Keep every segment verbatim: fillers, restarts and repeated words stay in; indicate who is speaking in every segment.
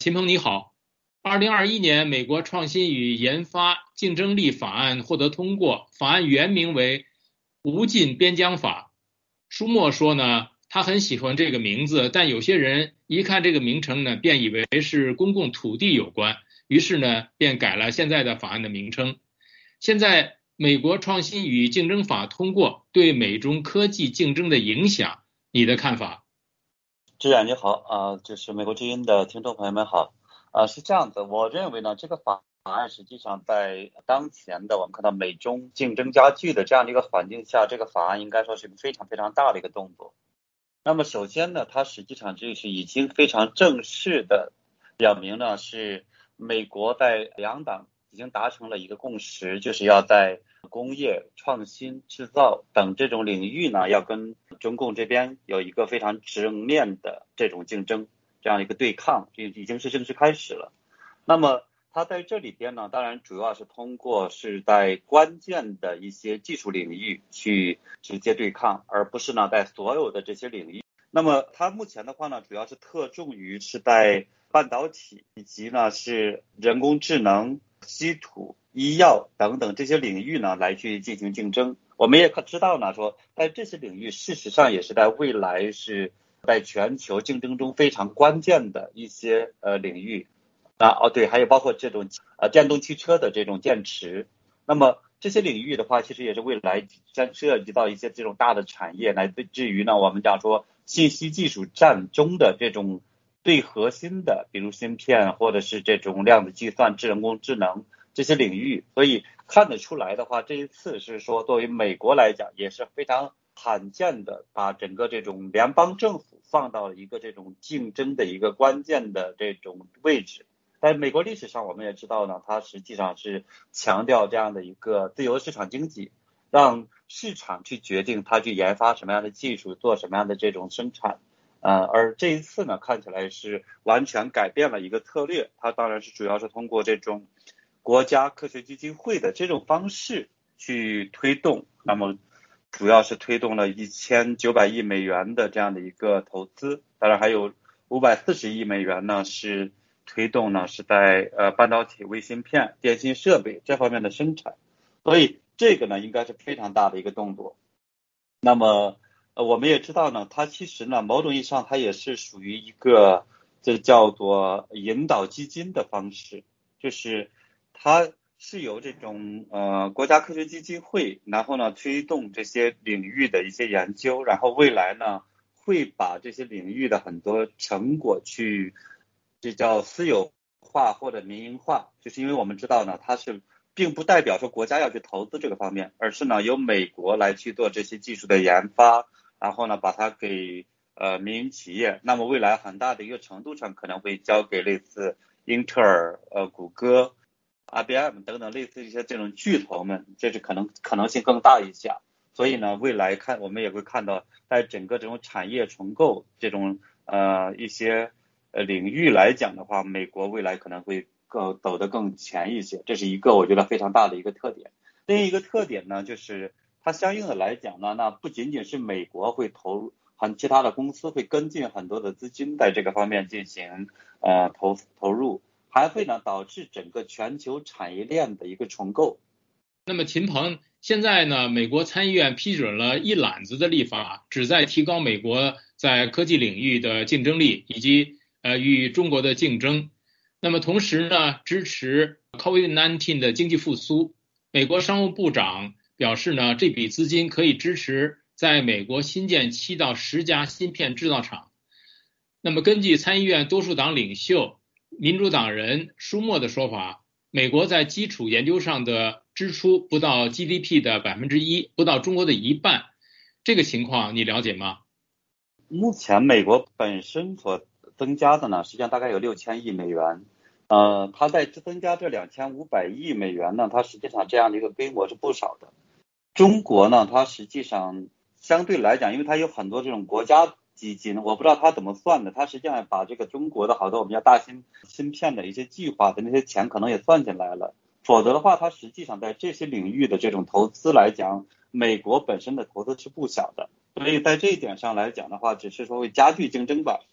Speaker 1: 秦鹏你好，二零二一年美国创新与研发竞争力法案获得通过，法案原名为无尽边疆法。舒默说呢，他很喜欢这个名字，但有些人一看这个名称呢，便以为是公共土地有关，于是呢，便改了现在的法案的名称。现在美国创新与竞争法通过，对美中科技竞争的影响，你的看法？
Speaker 2: 志远你好啊、呃，就是美国之音的听众朋友们好啊、呃，是这样子，我认为呢，这个法案实际上在当前的我们看到美中竞争加剧的这样的一个环境下，这个法案应该说是一个非常非常大的一个动作。那么首先呢，它实际上就是已经非常正式的表明呢，是美国在两党已经达成了一个共识，就是要在工业、创新、制造等这种领域呢，要跟中共这边有一个非常直面的这种竞争，这样一个对抗，这已经是正式开始了。那么它在这里边呢，当然主要是通过是在关键的一些技术领域去直接对抗，而不是呢在所有的这些领域。那么它目前的话呢，主要是特重于是在半导体以及呢是人工智能、稀土、医药等等这些领域呢来去进行竞争。我们也可知道呢，说在这些领域，事实上也是在未来是在全球竞争中非常关键的一些呃领域。啊哦对，还有包括这种呃电动汽车的这种电池。那么这些领域的话，其实也是未来将涉及到一些这种大的产业，来至于呢，我们讲说信息技术战中的这种最核心的，比如芯片或者是这种量子计算、智人工智能这些领域。所以看得出来的话，这一次是说作为美国来讲也是非常罕见的，把整个这种联邦政府放到了一个这种竞争的一个关键的这种位置。在美国历史上，我们也知道呢，它实际上是强调这样的一个自由市场经济，让市场去决定它去研发什么样的技术，做什么样的这种生产。呃，而这一次呢，看起来是完全改变了一个策略，它当然是主要是通过这种国家科学基金会的这种方式去推动，那么主要是推动了一千九百亿美元的这样的一个投资，当然还有五百四十亿美元呢是推动呢是在呃半导体、微芯片、电信设备这方面的生产，所以这个呢应该是非常大的一个动作。那么呃我们也知道呢，它其实呢某种意义上它也是属于一个这叫做引导基金的方式，就是它是由这种呃国家科学基金会，然后呢推动这些领域的一些研究，然后未来呢会把这些领域的很多成果去这叫私有化或者民营化，就是因为我们知道呢，它是并不代表说国家要去投资这个方面，而是呢由美国来去做这些技术的研发，然后呢把它给呃民营企业，那么未来很大的一个程度上可能会交给类似英特尔、呃谷歌、I B M 等等类似一些这种巨头们，这是可能可能性更大一些。所以呢，未来看我们也会看到，在整个这种产业重构这种呃一些呃领域来讲的话，美国未来可能会更走得更前一些，这是一个我觉得非常大的一个特点。另一个特点呢，就是它相应的来讲呢，那不仅仅是美国会投入，很其他的公司会跟进很多的资金在这个方面进行呃投投入，还会呢导致整个全球产业链的一个重构。
Speaker 1: 那么秦鹏，现在呢，美国参议院批准了一揽子的立法，旨在提高美国在科技领域的竞争力以及呃与中国的竞争。那么同时呢，支持 COVID 十九 的经济复苏。美国商务部长表示呢，这笔资金可以支持在美国新建七到十家芯片制造厂。那么根据参议院多数党领袖民主党人舒默的说法，美国在基础研究上的支出不到 G D P 的百分之一，不到中国的一半。这个情况你了解吗？
Speaker 2: 目前美国本身所增加的呢，实际上大概有六千亿美元。呃，它在增加这两千五百亿美元呢，它实际上这样的一个规模是不少的。中国呢，它实际上相对来讲，因为它有很多这种国家基金，我不知道它怎么算的，它实际上把这个中国的好多我们叫大芯芯片的一些计划的那些钱可能也算进来了。否则的话，它实际上在这些领域的这种投资来讲，美国本身的投资是不小的。所以在这一点上来讲的话，只是说会加剧竞争吧。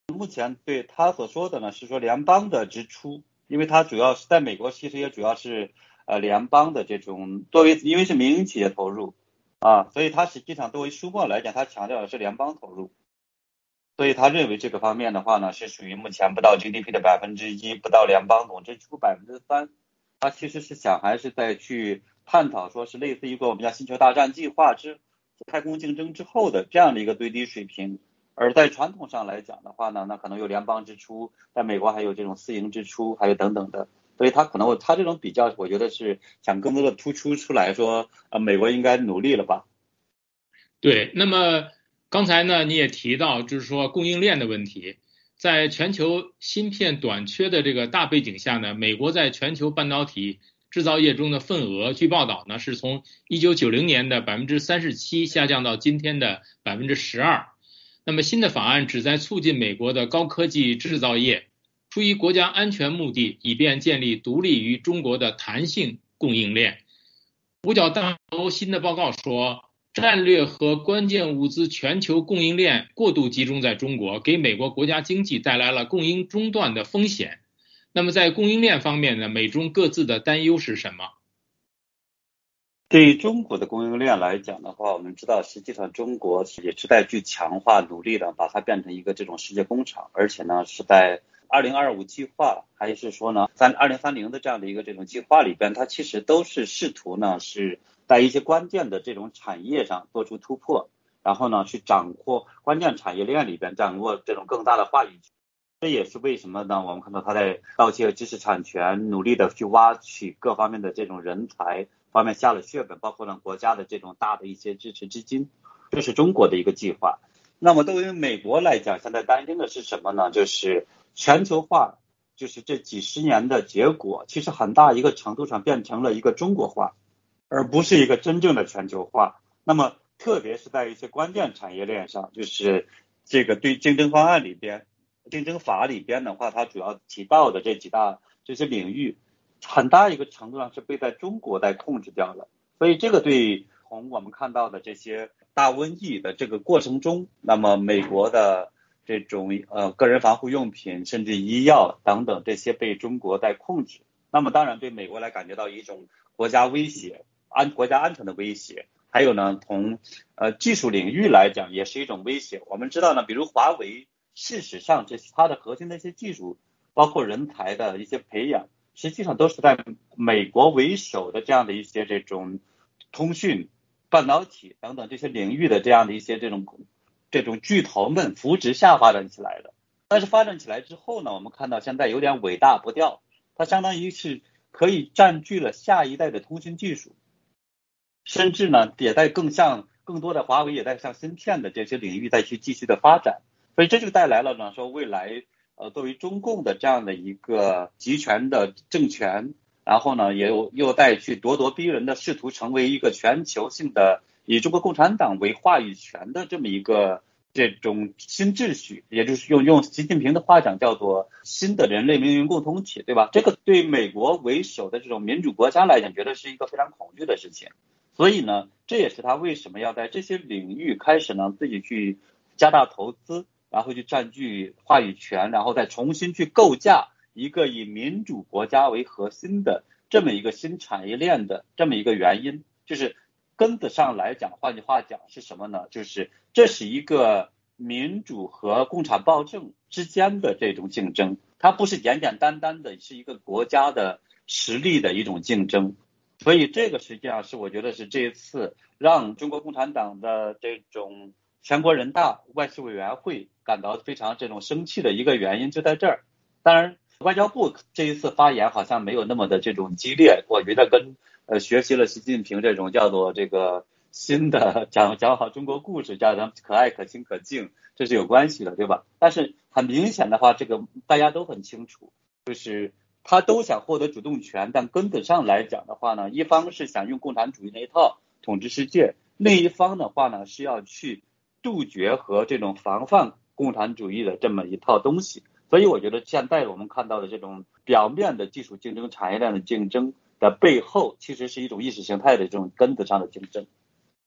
Speaker 2: 目前对他所说的呢是说联邦的支出，因为他主要是在美国，其实也主要是呃联邦的这种作为，因为是民营企业投入啊，所以他实际上作为数目来讲，他强调的是联邦投入，所以他认为这个方面的话呢，是属于目前不到 G D P 的百分之一，不到联邦总支出百分之三，他其实是想还是在去探讨说是类似一个我们叫星球大战计划之太空竞争之后的这样的一个最低水平。而在传统上来讲的话呢，那可能有联邦支出，在美国还有这种私营支出，还有等等的，所以他可能他这种比较，我觉得是想更多的突出出来说，呃，美国应该努力了吧？
Speaker 1: 对，那么刚才呢你也提到，就是说供应链的问题，在全球芯片短缺的这个大背景下呢，美国在全球半导体制造业中的份额，据报道呢是从一九九零年的百分之三十七下降到今天的百分之十二。那么新的法案旨在促进美国的高科技制造业，出于国家安全目的，以便建立独立于中国的弹性供应链。五角大楼新的报告说，战略和关键物资全球供应链过度集中在中国，给美国国家经济带来了供应中断的风险。那么在供应链方面呢，美中各自的担忧是什么？
Speaker 2: 对于中国的供应链来讲的话，我们知道实际上中国也是在去强化努力的把它变成一个这种世界工厂，而且呢是在二零二五计划还是说呢三二零三零的这样的一个这种计划里边，它其实都是试图呢是在一些关键的这种产业上做出突破，然后呢去掌握关键产业链里边掌握这种更大的话语权。这也是为什么呢？我们看到他在盗窃知识产权，努力的去挖取各方面的这种人才方面下了血本，包括呢国家的这种大的一些支持资金，这是中国的一个计划。那么对于美国来讲，现在担心的是什么呢？就是全球化，就是这几十年的结果，其实很大一个程度上变成了一个中国化，而不是一个真正的全球化。那么特别是在一些关键产业链上，就是这个对竞争方案里边。竞争法里边的话，它主要提到的这几大这些领域，很大一个程度上是被在中国在控制掉了。所以这个对从我们看到的这些大瘟疫的这个过程中，那么美国的这种呃个人防护用品，甚至医药等等这些被中国在控制，那么当然对美国来感觉到一种国家威胁、安国家安全的威胁。还有呢，从呃技术领域来讲，也是一种威胁。我们知道呢，比如华为。事实上，这它的核心的一些技术，包括人才的一些培养，实际上都是在美国为首的这样的一些这种通讯、半导体等等这些领域的这样的一些这种这种巨头们扶植下发展起来的。但是发展起来之后呢，我们看到现在有点尾大不掉，它相当于是可以占据了下一代的通讯技术，甚至呢也在更向更多的华为也在向芯片的这些领域再去继续的发展。所以这就带来了呢，说未来呃，作为中共的这样的一个集权的政权，然后呢，也有又再去咄咄逼人的试图成为一个全球性的以中国共产党为话语权的这么一个这种新秩序，也就是用用习近平的话讲叫做新的人类命运共同体，对吧？这个对美国为首的这种民主国家来讲，觉得是一个非常恐惧的事情。所以呢，这也是他为什么要在这些领域开始呢自己去加大投资。然后去占据话语权，然后再重新去构架一个以民主国家为核心的这么一个新产业链的这么一个原因，就是根子上来讲，换句话讲是什么呢？就是这是一个民主和共产暴政之间的这种竞争，它不是简简单单的是一个国家的实力的一种竞争。所以这个实际上是我觉得是这一次让中国共产党的这种全国人大外事委员会感到非常这种生气的一个原因就在这儿。当然外交部这一次发言好像没有那么的这种激烈，我觉得跟呃学习了习近平这种叫做这个新的讲讲好中国故事，叫咱可爱可亲可敬，这是有关系的，对吧？但是很明显的话，这个大家都很清楚，就是他都想获得主动权，但根本上来讲的话呢，一方是想用共产主义那一套统治世界，另一方的话呢是要去杜绝和这种防范共产主义的这么一套东西。所以我觉得现在我们看到的这种表面的技术竞争、产业链的竞争的背后，其实是一种意识形态的这种根子上的竞争。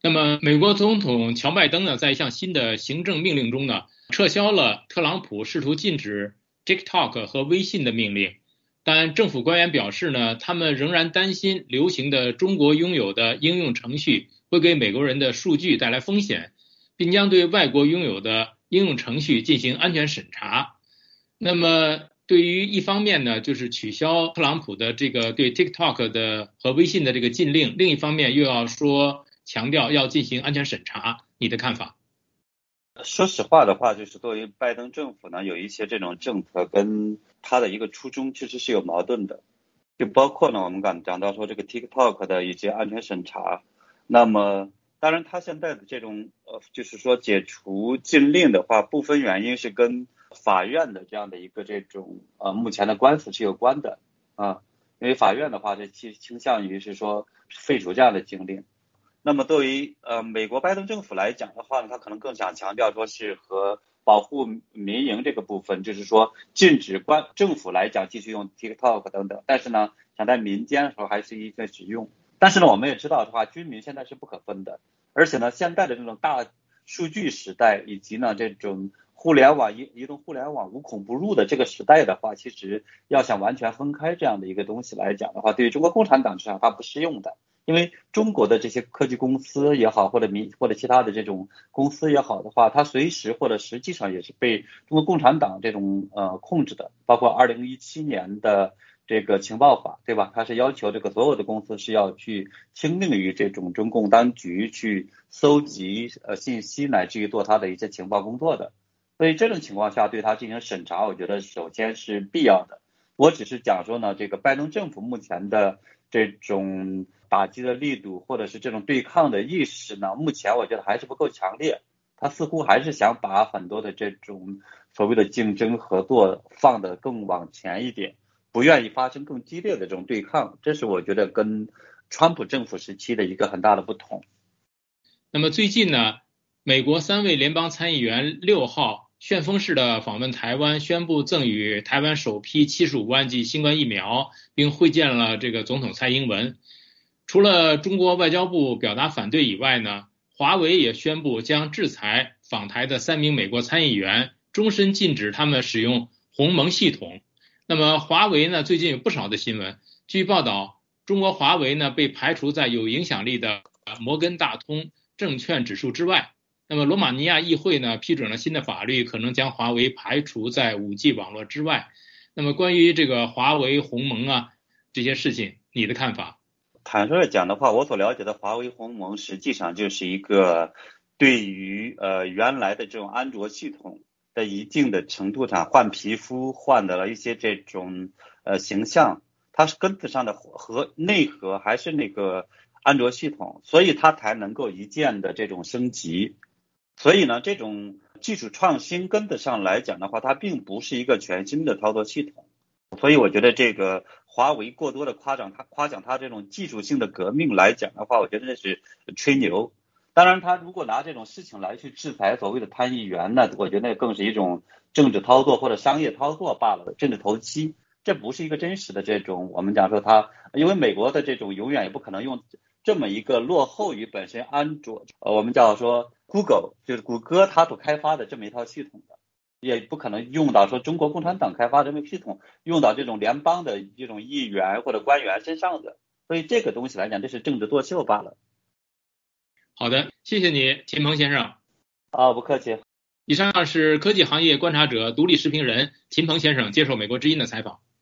Speaker 1: 那么，美国总统乔拜登呢，在一项新的行政命令中呢，撤销了特朗普试图禁止 TikTok 和微信的命令。但政府官员表示呢，他们仍然担心流行的中国拥有的应用程序会给美国人的数据带来风险，并将对外国拥有的应用程序进行安全审查。那么，对于一方面呢，就是取消特朗普的这个对 TikTok 的和微信的这个禁令，另一方面又要说强调要进行安全审查，你的看法？
Speaker 2: 说实话的话，就是作为拜登政府呢，有一些这种政策跟他的一个初衷其实是有矛盾的，就包括呢，我们刚讲到说这个 TikTok 的一些安全审查。那么，当然他现在的这种呃，就是说解除禁令的话，部分原因是跟法院的这样的一个这种呃目前的官司是有关的啊，因为法院的话是倾倾向于是说废除这样的禁令。那么对于呃美国拜登政府来讲的话呢，他可能更想强调说是和保护民营这个部分，就是说禁止官政府来讲继续用 TikTok 等等，但是呢想在民间的时候还是一些使用。但是呢我们也知道的话，军民现在是不可分的，而且呢现在的这种大数据时代以及呢这种互联网移移动互联网无孔不入的这个时代的话，其实要想完全分开这样的一个东西来讲的话，对于中国共产党至少它不适用的。因为中国的这些科技公司也好，或者民或者其他的这种公司也好的话，它随时或者实际上也是被中国共产党这种呃控制的。包括二零一七年的这个情报法，对吧？它是要求这个所有的公司是要去听命于这种中共当局去搜集呃信息，乃至于做它的一些情报工作的。所以这种情况下对它进行审查，我觉得首先是必要的。我只是讲说呢，这个拜登政府目前的这种打击的力度，或者是这种对抗的意识呢，目前我觉得还是不够强烈。他似乎还是想把很多的这种所谓的竞争合作放得更往前一点，不愿意发生更激烈的这种对抗。这是我觉得跟川普政府时期的一个很大的不同。
Speaker 1: 那么最近呢，美国三位联邦参议员六号旋风式的访问台湾，宣布赠予台湾首批七十五万剂新冠疫苗，并会见了这个总统蔡英文。除了中国外交部表达反对以外呢，华为也宣布将制裁访台的三名美国参议员，终身禁止他们使用鸿蒙系统。那么华为呢，最近有不少的新闻，据报道，中国华为呢被排除在有影响力的摩根大通证券指数之外。那么罗马尼亚议会呢批准了新的法律，可能将华为排除在 五 G 网络之外。那么关于这个华为鸿蒙啊这些事情，你的看法？
Speaker 2: 坦率讲的话，我所了解的华为鸿蒙实际上就是一个对于呃原来的这种安卓系统的一定的程度上换皮肤，换的了一些这种呃形象，它是根子上的和内核还是那个安卓系统，所以它才能够一键的这种升级。所以呢，这种技术创新根子上来讲的话，它并不是一个全新的操作系统。所以我觉得这个华为过多的夸奖它夸奖它这种技术性的革命来讲的话，我觉得那是吹牛。当然他如果拿这种事情来去制裁所谓的参议员呢，我觉得那更是一种政治操作或者商业操作罢了，政治投机。这不是一个真实的这种我们讲说它，因为美国的这种永远也不可能用这么一个落后于本身安卓呃我们叫说 Google 就是谷歌它所开发的这么一套系统的，也不可能用到说中国共产党开发这么系统用到这种联邦的这种议员或者官员身上的，所以这个东西来讲这是政治作秀罢了。
Speaker 1: 好的，谢谢你秦鹏先生。
Speaker 2: 啊，不客气。
Speaker 1: 以上是科技行业观察者、独立时评人秦鹏先生接受美国之音的采访。